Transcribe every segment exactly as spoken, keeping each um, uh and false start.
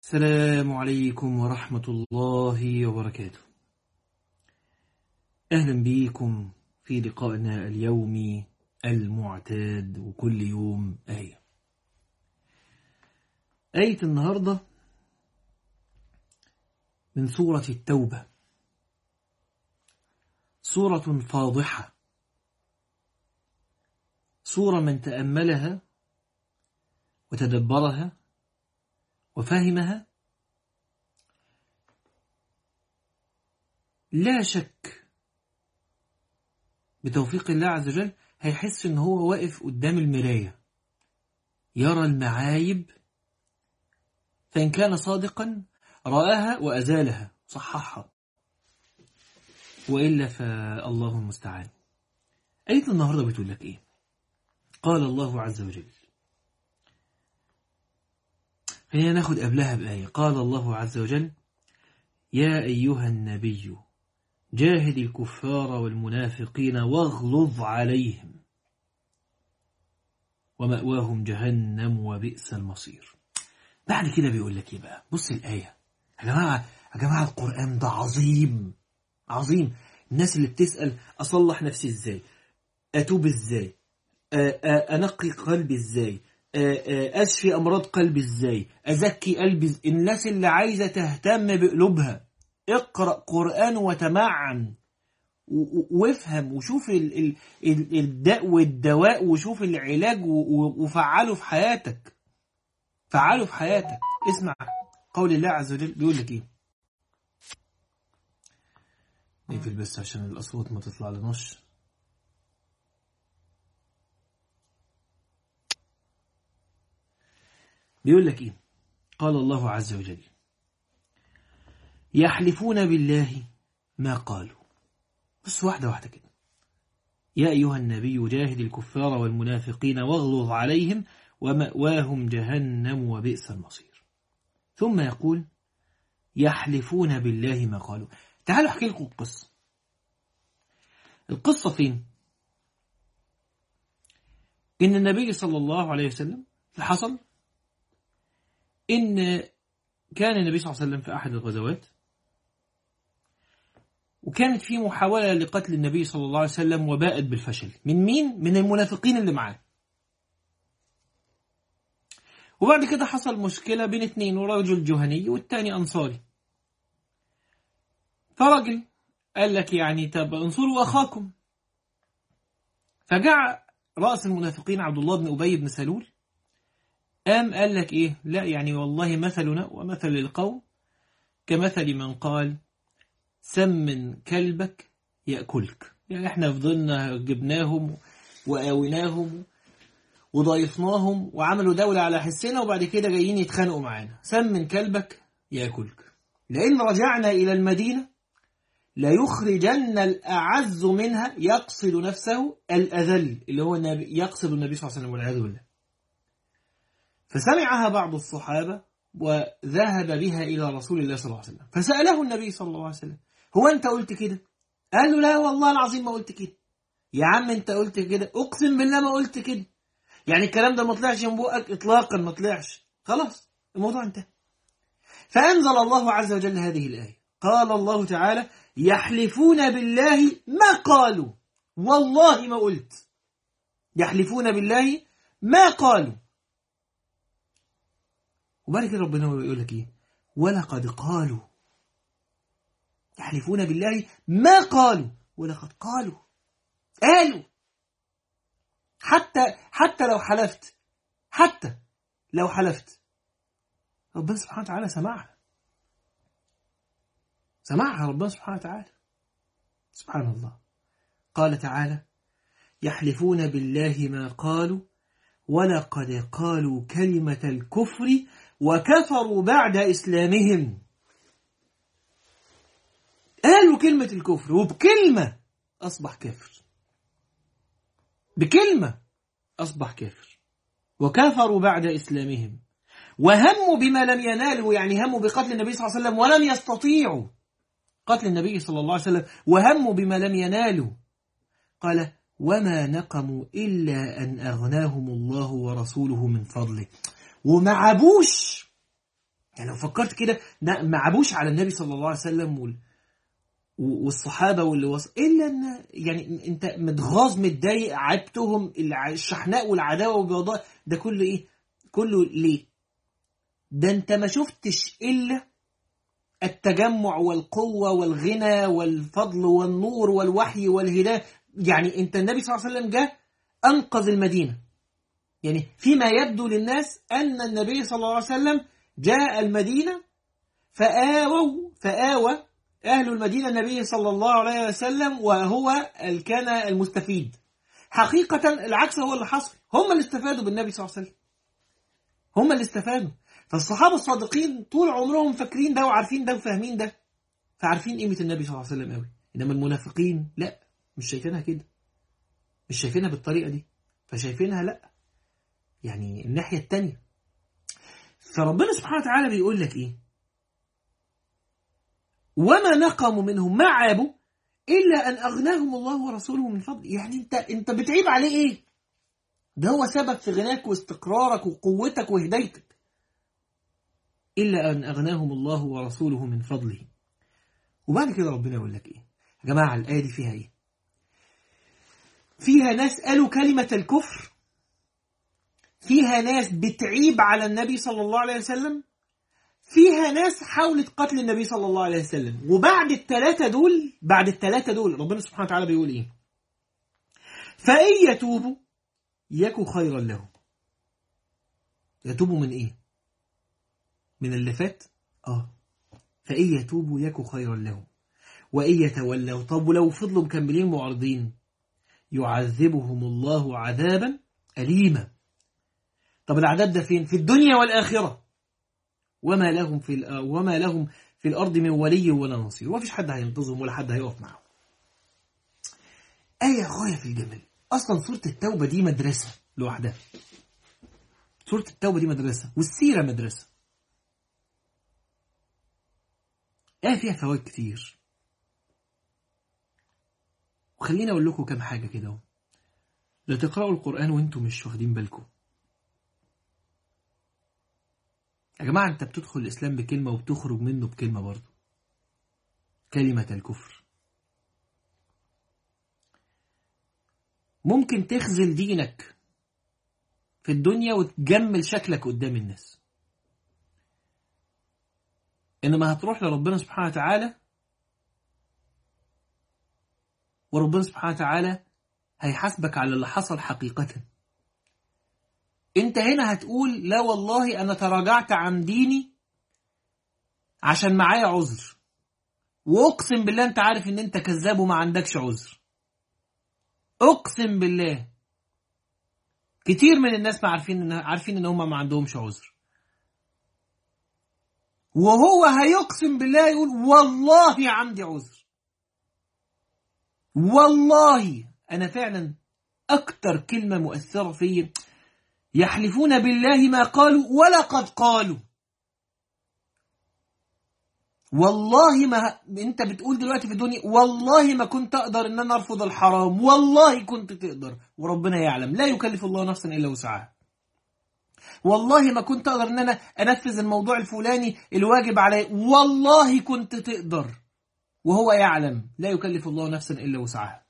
السلام عليكم ورحمة الله وبركاته. أهلا بكم في لقائنا اليومي المعتاد، وكل يوم آية. آية النهاردة من سورة التوبة، سورة فاضحة، سورة من تأملها وتدبرها وفهمها لا شك بتوفيق الله عز وجل هيحس ان هو واقف قدام المراية، يرى المعايب، فإن كان صادقا رآها وأزالها صححها، وإلا فالله المستعان. آية النهاردة بتقول لك إيه؟ قال الله عز وجل، خلينا ناخد قبلها بآية. قال الله عز وجل: يا أيها النبي جاهد الكفار والمنافقين واغلظ عليهم ومأواهم جهنم وبئس المصير. بعد كده بيقول لك ايه بقى؟ بص الآية يا جماعة، يا جماعة القرآن ده عظيم عظيم. الناس اللي بتسأل أصلح نفسي ازاي، أتوب ازاي، أنقي قلبي ازاي، أشفي أمراض قلبي ازاي، أزكي قلبي ازاي. الناس اللي عايزة تهتم بقلوبها، اقرأ قرآن وتمعن وافهم وشوف الداء والدواء وشوف العلاج وفعله في حياتك، فعله في حياتك. اسمع قول الله عز وجل بيقول لك ايه. نقفل بس عشان الأصوات ما تطلع لنش. بيقول لك ايه؟ قال الله عز وجل: يحلفون بالله ما قالوا. بص واحدة واحدة كده. يا أيها النبي جاهد الكفار والمنافقين واغلظ عليهم ومأواهم جهنم وبئس المصير. ثم يقول: يحلفون بالله ما قالوا. تعالوا احكي لكم القصة. القصة فين؟ إن النبي صلى الله عليه وسلم حصل إن كان النبي صلى الله عليه وسلم في أحد الغزوات، وكانت في محاولة لقتل النبي صلى الله عليه وسلم وباءت بالفشل. من مين؟ من المنافقين اللي معاه. وبعد كده حصل مشكلة بين اثنين، ورجل جهني والتاني أنصاري. فرجل قال لك يعني طب انصروا أخاكم. فجاء رأس المنافقين عبد الله بن أبي بن سلول، قام قال لك إيه؟ لا يعني والله مثلنا ومثل القوم كمثل من قال سمن كلبك يأكلك. يعني احنا فضلنا جبناهم وآويناهم وضايفناهم وعملوا دولة على حسنا، وبعد كده جايين يتخانقوا معانا. سمن كلبك يأكلك، لئن رجعنا إلى المدينة ليخرجن الأعز منها يقصد نفسه الأذل، اللي هو النبي، يقصد النبي صلى الله عليه وسلم والعياذ بالله. فسمعها بعض الصحابة وذهب بها إلى رسول الله صلى الله عليه وسلم، فسأله النبي صلى الله عليه وسلم: هو أنت قلت كده؟ قال له: لا والله العظيم ما قلت كده. يا عم أنت قلت كده، أقسم بالله ما قلت كده. يعني الكلام ده ما طلعش من بقك إطلاقا، ما طلعش. خلاص الموضوع انتهى. فأنزل الله عز وجل هذه الآية. قال الله تعالى: يحلفون بالله ما قالوا، والله ما قلت. يحلفون بالله ما قالوا. وبعد كده ربنا يقول لك ايه؟ ولقد قالوا. يحلفون بالله ما قالوا ولقد قالوا. قالوا. حتى حتى لو حلفت، حتى لو حلفت ربنا سبحانه وتعالى سمعها، سمعها ربنا سبحانه وتعالى. سبحان الله. قال تعالى: يحلفون بالله ما قالوا ولقد قالوا كلمة الكفر وكفروا بعد إسلامهم. قالوا كلمة الكفر، وبكلمة أصبح كافر، بكلمة أصبح كافر. وكفروا بعد إسلامهم وهموا بما لم ينالوا، يعني هموا بقتل النبي صلى الله عليه وسلم ولم يستطيعوا قتل النبي صلى الله عليه وسلم، وهموا بما لم ينالوا. قال: وما نقموا إلا أن أغناهم الله ورسوله من فضله. وما عبوش يعني لو فكرت كده ما عبوش على النبي صلى الله عليه وسلم وال... والصحابة واللي وصل إلا أن يعني أنت متغاظ متضايق عيبتهم الشحناء والعداوة والبغضاء ده كله إيه؟ كله ليه؟ ده أنت ما شفتش إلا التجمع والقوة والغنى والفضل والنور والوحي والهداية. يعني أنت النبي صلى الله عليه وسلم جاء أنقذ المدينة. يعني فيما يبدو للناس أن النبي صلى الله عليه وسلم جاء المدينة فآووا فآوى أهل المدينة النبي صلى الله عليه وسلم وهو كان المستفيد. حقيقة العكس هو اللي حصل، هم اللي استفادوا بالنبي صلى الله عليه وسلم، هم اللي استفادوا. فالصحابة الصادقين طول عمرهم فاكرين ده وعارفين ده وفاهمين ده، فعارفين قيمة النبي صلى الله عليه وسلم قوي. إنما المنافقين لا، مش شايفينها كده، مش شايفينها بالطريقة دي، فشايفينها لا، يعني الناحية التانية. فربنا سبحانه وتعالى بيقول لك إيه؟ وما نقموا منهم، ما عابوا إلا أن أغناهم الله ورسوله من فضل. يعني أنت أنت بتعيب عليه إيه؟ ده هو سبب في غناك واستقرارك وقوتك وهدايتك. إلا أن أغناهم الله ورسوله من فضله. وبعد كده ربنا يقول لك إيه؟ يا جماعة الآية دي فيها إيه؟ فيها ناس قالوا كلمة الكفر، فيها ناس بتعيب على النبي صلى الله عليه وسلم، فيها ناس حاولت قتل النبي صلى الله عليه وسلم. وبعد الثلاثة دول بعد الثلاثة دول ربنا سبحانه وتعالى بيقول إيه؟ فإن يتوبوا يكو خيرا لهم. يتوبوا من إيه؟ من اللي فات؟ آه فإن يتوبوا يكو خيرا لهم وإن يتولوا، طب ولو فضلوا مكملين معرضين يعذبهم الله عذابا أليما. طب العذاب ده فين؟ في الدنيا والآخرة، وما لهم في وما لهم في الأرض من ولي ولا نصير، ومفيش حد هينقذهم ولا حد هيقف معهم. آية غاية في الجمال. أصلا سورة التوبة دي مدرسة لوحدها. سورة التوبة دي مدرسة، والسيرة مدرسة. آية فيها فوائد كتير، وخليني أقول لكم كم حاجة كده. لا تقرأوا القرآن وانتم مش واخدين بالكم. يا جماعة أنت بتدخل الإسلام بكلمة وبتخرج منه بكلمة برضه، كلمة الكفر. ممكن تخذل دينك في الدنيا وتجمل شكلك قدام الناس، إنما هتروح لربنا سبحانه وتعالى وربنا سبحانه وتعالى هيحاسبك على اللي حصل حقيقة. انت هنا هتقول لا والله انا تراجعت عن ديني عشان معايا عذر، واقسم بالله انت عارف ان انت كذاب وما عندكش عذر. اقسم بالله كتير من الناس ما عارفين ان عارفين ان هم ما عندهمش عذر، وهو هيقسم بالله يقول والله عندي عذر، والله. انا فعلا اكتر كلمة مؤثرة فيا يحلفون بالله ما قالوا ولقد قالوا. والله ما انت بتقول دلوقتي في الدنيا والله ما كنت اقدر ان انا ارفض الحرام، والله كنت تقدر وربنا يعلم لا يكلف الله نفسا الا وسعها. والله ما كنت اقدر ان انا انفذ الموضوع الفلاني الواجب علي، والله كنت تقدر وهو يعلم لا يكلف الله نفسا الا وسعها.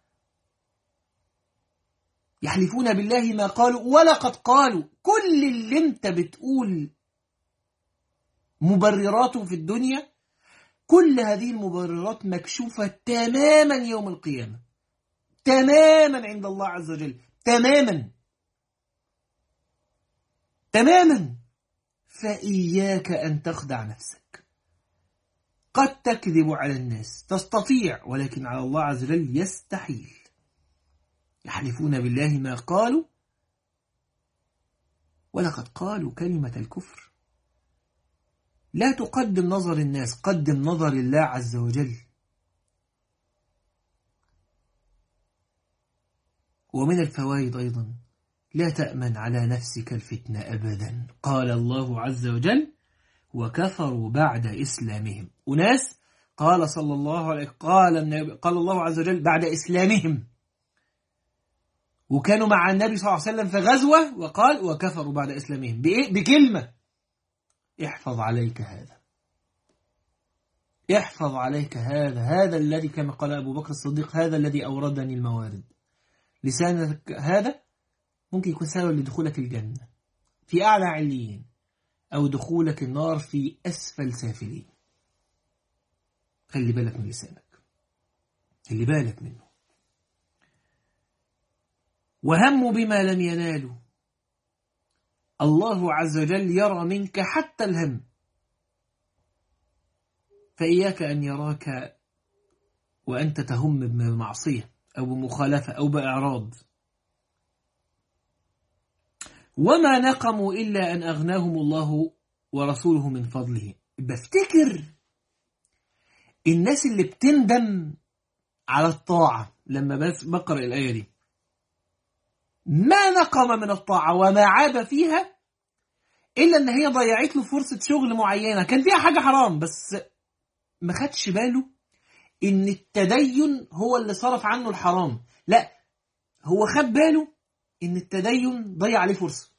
يحلفون بالله ما قالوا ولقد قالوا. كل اللي انت بتقول مبرراته في الدنيا، كل هذه المبررات مكشوفة تماما يوم القيامة، تماما عند الله عز وجل، تماما تماما. فإياك أن تخدع نفسك. قد تكذب على الناس، تستطيع، ولكن على الله عز وجل يستحيل. يحلفون بالله ما قالوا ولقد قالوا كلمة الكفر. لا تقدم نظر الناس، قدم نظر الله عز وجل. ومن الفوائد أيضا لا تأمن على نفسك الفتنة أبدا. قال الله عز وجل وكفروا بعد إسلامهم. وناس قال صلى الله عليه قال, قال الله عز وجل بعد إسلامهم، وكانوا مع النبي صلى الله عليه وسلم في غزوة وقال وكفروا بعد إسلامهم. بإيه؟ بكلمة. احفظ عليك هذا، احفظ عليك هذا، هذا الذي كما قال أبو بكر الصديق هذا الذي أوردني الموارد. لسانك هذا ممكن يكون سبب لدخولك الجنة في أعلى عليين، أو دخولك النار في أسفل سافلين. خلي بالك من لسانك، خلي بالك منه. وهموا بما لم ينالوا، الله عز وجل يرى منك حتى الهم، فإياك أن يراك وأنت تهم بمعصية أو بمخالفة أو بإعراض. وما نقموا إلا أن أغناهم الله ورسوله من فضله. بفتكر الناس اللي بتندم على الطاعة لما بس بقرأ الآية دي، ما نقم من الطاعة وما عاب فيها إلا أن هي ضيعت له فرصة شغل معينة كان فيها حاجة حرام، بس ما خدش باله إن التدين هو اللي صرف عنه الحرام. لا، هو خد باله إن التدين ضيع عليه فرصة،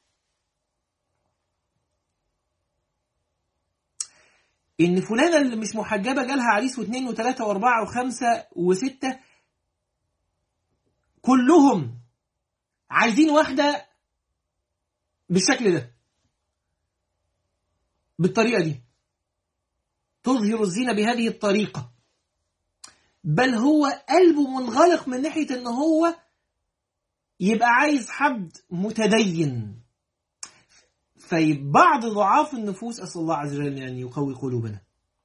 إن فلانة اللي مش محجبة جالها عريس واثنين وثلاثة واربعة وخمسة وستة، كلهم عايزين واحدة بالشكل ده، بالطريقة دي، تظهر الزينة بهذه الطريقة، بل هو قلبه منغلق من ناحية إن هو يبقى عايز حد متدين. فبعض ضعاف النفوس، أسأل الله عز وجل أن يقوي قلوبنا،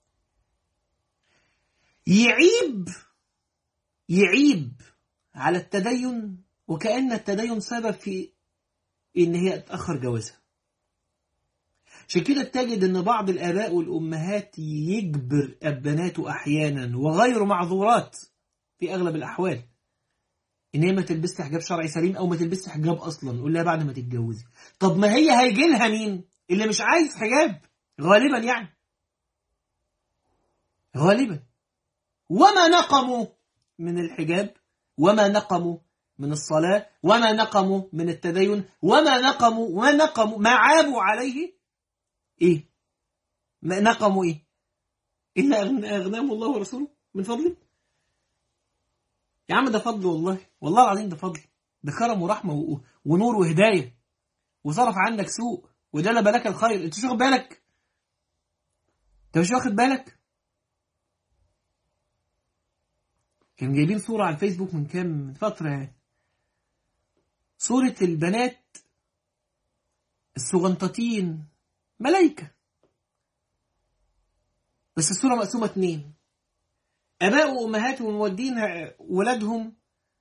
يعيب يعيب على التدين وكأن التدين سبب في إن هي تأخر جوازها. عشان كده تجد إن بعض الآباء والأمهات يجبر أبناته أحيانا وغير معذورات في أغلب الأحوال إن هي ما تلبس حجاب شرعي سليم أو ما تلبس حجاب أصلا، قول لها بعد ما تتجوزي. طب ما هي هيجي لها مين اللي مش عايز حجاب غالبا، يعني غالبا. وما نقموا من الحجاب، وما نقموا من الصلاة، وما نقموا من التدين، وما نقموا وما نقموا ما عابوا عليه إيه؟ ما نقموا إيه؟ إلا أغناهم الله ورسوله من فضله. يا عم ده فضل، والله والله العظيم ده فضل، ده كرم ورحمة ونور وهداية، وصرف عنك سوء وجلب لك الخير. انت مش واخد بالك؟ انت مش واخد بالك؟ كانوا جايبين صورة على الفيسبوك من كام من فترة يعني، صورة البنات الصغنطتين ملايكة، بس الصورة مقسومة اتنين، آباء وأمهات ومودين ولادهم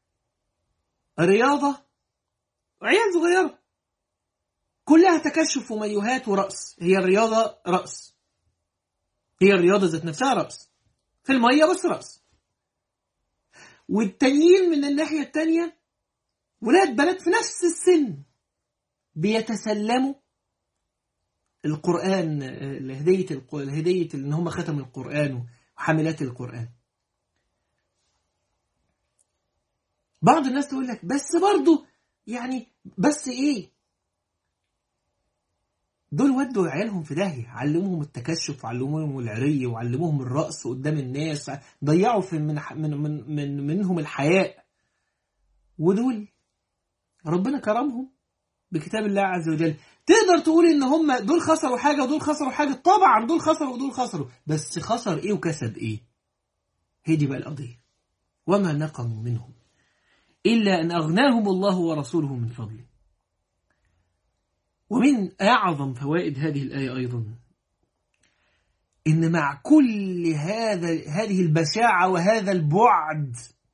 رياضة، عيال صغيرة كلها تكشف وميوهات ورأس. هي الرياضة رأس، هي الرياضة ذات نفسها رأس في المية بس رأس. والتانيين من الناحية التانية ولاد بنات في نفس السن بيتسلموا القرآن، الهدية الهدية إن هم ختم القرآن وحاملات القرآن. بعض الناس تقول لك بس برضو يعني بس إيه، دول ودوا عيالهم في داهية، علموهم التكشف وعلموهم العري وعلموهم الرقص قدام الناس، ضيعوا في من من من, من منهم الحياء. ودول ربنا كرمهم بكتاب الله عز وجل. تقدر تقول ان هم دول خسروا حاجة ودول خسروا حاجة؟ طبعا دول خسروا ودول خسروا، بس خسر ايه وكسب ايه؟ هي دي بقى القضية. وما نقموا منهم إلا أن أغناهم الله ورسوله من فضله. ومن أعظم فوائد هذه الآية أيضا إن مع كل هذا هذه البشاعة وهذا البعد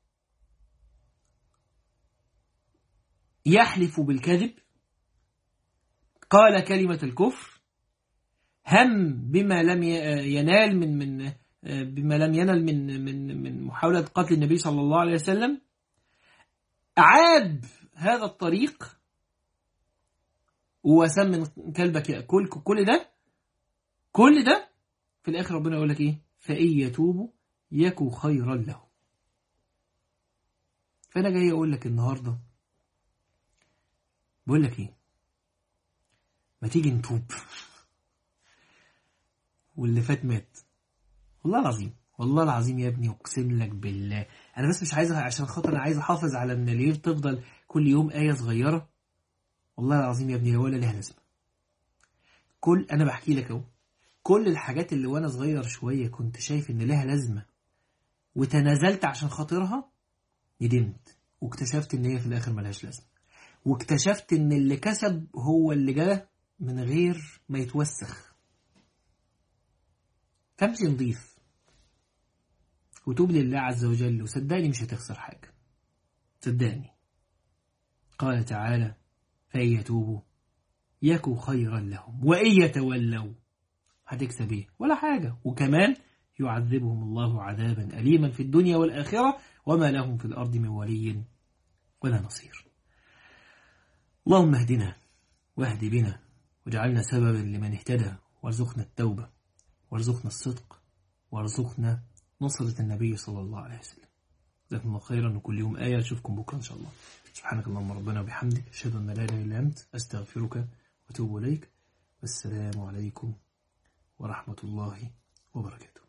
يحلف بالكذب، قال كلمة الكفر، هم بما لم ينال من من بما لم ينال من من من محاولة قتل النبي صلى الله عليه وسلم، عاب هذا الطريق وسمن كلبك يأكل. كل ده كل ده في الآخر ربنا يقول لك إيه؟ فإن يتوبوا يكو خيرا له. فأنا جاي أقول لك النهاردة، بقول لك إيه؟ ما تيجي نتوب، واللي فات مات. والله العظيم والله العظيم يا ابني اقسم لك بالله. انا بس مش عايزها عشان خاطر انا عايز احافظ على ان الليل تفضل كل يوم آية صغيرة. والله العظيم يا ابني ولا ليها لازمة. كل انا بحكي لك اهو، كل الحاجات اللي وانا صغير شوية كنت شايف ان لها لازمة وتنازلت عشان خاطرها، ندمت واكتشفت ان هي في الاخر ملهاش لازمة، واكتشفت ان اللي كسب هو اللي جاء من غير ما يتوسخ. فامشي نضيف وتوب لله عز وجل، وصدقني مش هتخسر حاجة، صدقني. قال تعالى فإن يتوبوا يكو خيرا لهم وإن يتولوا هتكسب ايه؟ ولا حاجة. وكمان يعذبهم الله عذابا أليما في الدنيا والآخرة وما لهم في الأرض من ولي ولا نصير. اللهم اهدنا واهد بنا واجعلنا سببا لمن اهتدى، وارزقنا التوبة وارزقنا الصدق وارزقنا نصرة النبي صلى الله عليه وسلم. جزاكم الله خيرا، وكل يوم آية. أشوفكم بكرة إن شاء الله. سبحانك اللهم ربنا وبحمدك أشهد أن لا إله إلا أنت أستغفرك وأتوب إليك. والسلام عليكم ورحمة الله وبركاته.